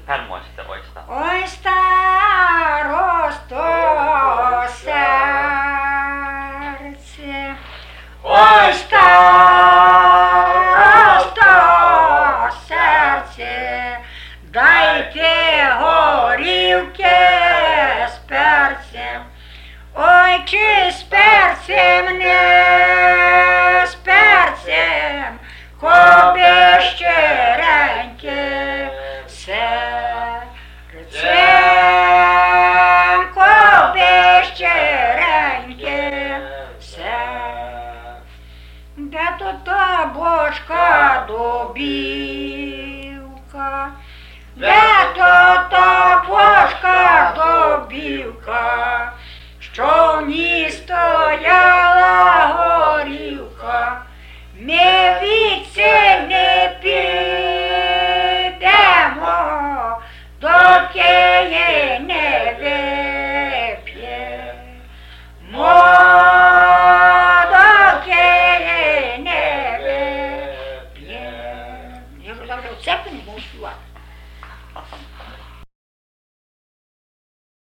тепер можете, ось так. Ой, старосто серце, ой, старосто серце, дайте горілки з перцем. Ой, чи з перцем, не з перцем, коби щиреньке серцем, коби щиреньке серцем. Де тут та бочка добівка, де тут та бочка добівка, що в ній стояла горілка, ми відси не підемо, доки її не вип'ємо, доки її не вип'ємо. Я ж завжди в церкві не можу співати.